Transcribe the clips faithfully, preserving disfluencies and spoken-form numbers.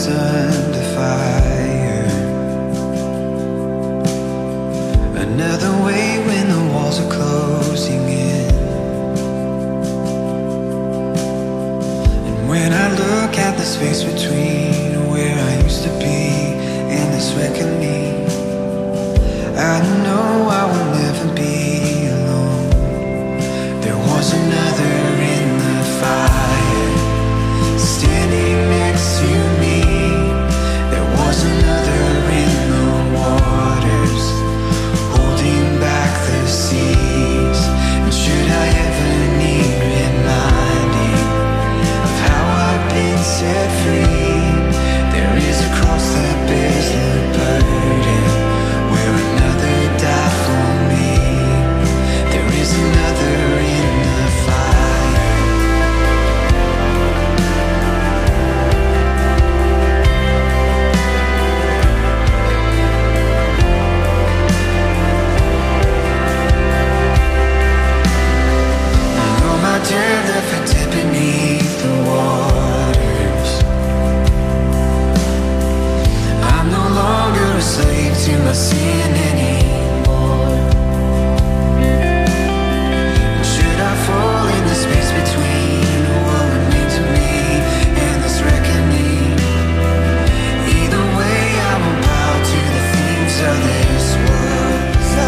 under fire. Another way when the walls are closing in. And when I look at the space between where I used to be and this reckoning, I know I will never be alone. There was another in the fire, standing next to me. There was another in the waters, holding back the seas. And should I ever need reminding of how I've been set free, there is a cross that bears the burden, where another died for me. There is another in the fire. And all my dirt left for dead beneath the waters. I'm no longer a slave to my sin anymore. And should I fall in the space between what remains of me and this reckoning, either way I will bow to the things of this world.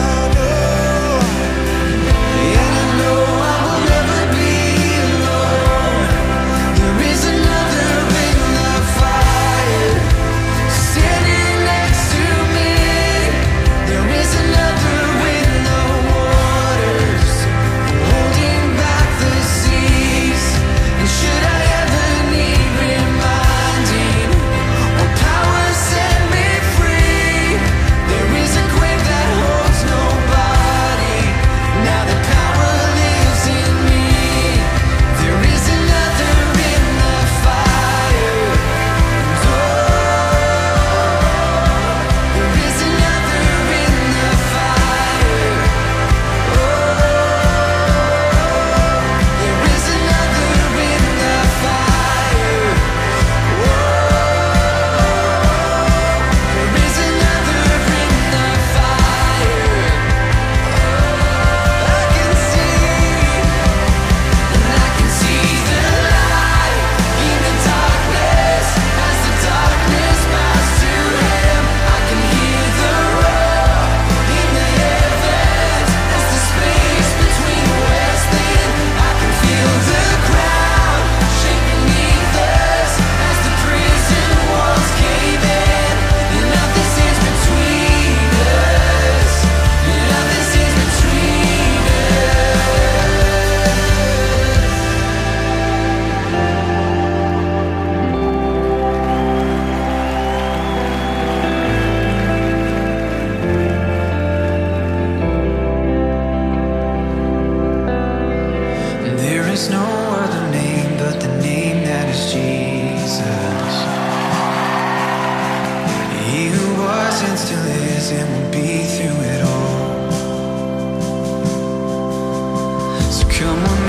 And I know I will never be alone. There is another in the fire, standing next to me. There is another in the waters, holding back the seas. And should I ever need reminding, or power set me free, there is a grave that holds nobody. Now the power lives in me. There is another in the fire. Oh, there is another in the fire. Oh, there is another in the fire. Oh, there is another in the fire. I can see, and I can see the light in the darkness. As the darkness bows to him, I can hear the roar in the heavens. As the space between west and I can feel the ground shake beneath us. As the prison walls cave in, and nothing stands between us. And nothing stands between us. There is no other name but the name that is Jesus. He who was and still is and will be through it all. So come on